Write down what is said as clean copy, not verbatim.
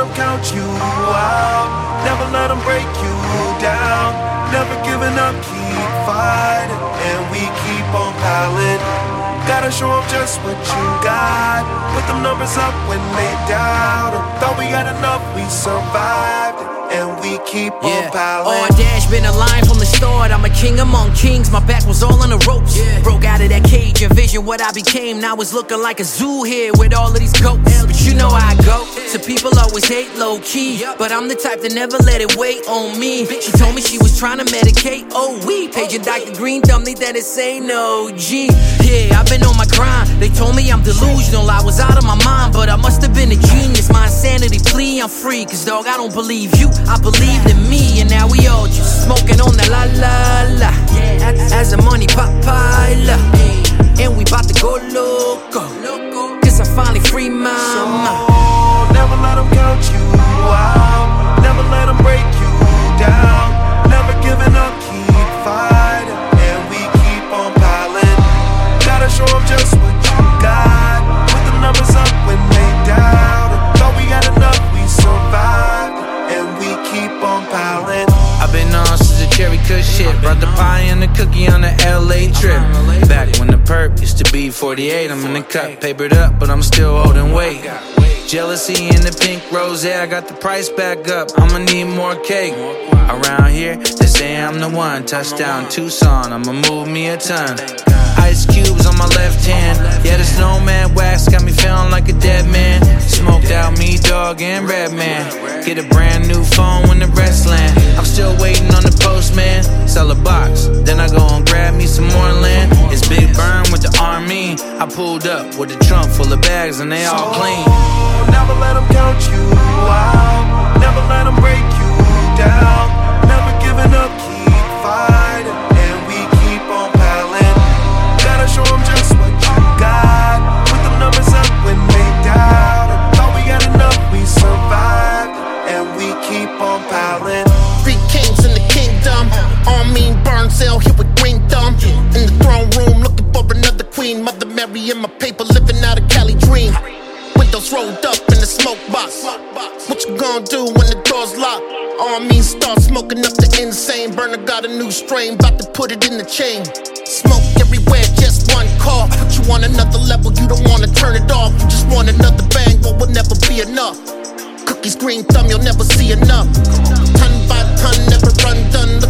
them count you out. Never let them break you down. Never giving up, keep fighting, and we keep on piling. Gotta show up just what you got. Put them numbers up when they doubt. Thought we got enough, we survived, and we keep on piling. On dash, been a line from the start. I'm a king among kings, my back was all on the ropes. Broke out of that cage, envision what I became. Now it's looking like a zoo here with all of these goats. But you know how I go, so people always hate low key. But I'm the type to never let it wait on me. She told me she was trying to medicate. Oh, we paging Dr. Green, thumb me that it say no G. Yeah, I've been on my grind. They told me I'm delusional, I was out of my mind, but I must have been a genius. My insanity plea, I'm free, cause dog, I don't believe you, I believed in me. And now we all just smoking on the la la la, as the money pile up, and we bout to go loco, cause I finally free my mind. So never let them count you out. Never let them break you down. Never giving up, keep fighting, and we keep on piling. Gotta show up just what you got. Put the numbers up when they doubt. Thought we got enough, we survived, and we keep on piling. I've been on since the cherry kush shit. Brought the pie and the cookie on the LA trip. Back when the perp used to be 48, I'm in the cut, papered up, but I'm still holding weight. Jealousy in the pink rose, I got the price back up. I'ma need more cake. Around here, they say I'm the one. Touchdown Tucson, I'ma move me a ton. Ice cubes on my left hand. Yeah, the snowman wax got me feeling like a dead man. Smoked out me, dog, and Redman. Get a brand new phone when the rest land. I'm still waiting on the postman. Sell a box, then I go and grab me some more land. It's Big Burn with the army. I pulled up with a trunk full of bags and they all clean. Never let them count you out. Never let them break you down. Never giving up, keep fighting, and we keep on piling. Gotta show them just what you got. Put them numbers up when they doubt. Thought we got enough, we survived, and we keep on piling. 3 kings in the kingdom. Armin Burnsell here with green thumb. In the throne room looking for another queen. Mother Mary in my paper, living out a Cali dream. Windows rolled up in the smoke box. What you gonna do when the door's locked? Armin start smoking up the insane. Burner got a new strain, about to put it in the chain. Smoke everywhere, just one call. Put you on another level, you don't wanna turn it off. You just want another bang, but will never be enough. Cookies, green thumb, you'll never see enough. Ton by ton, never run done.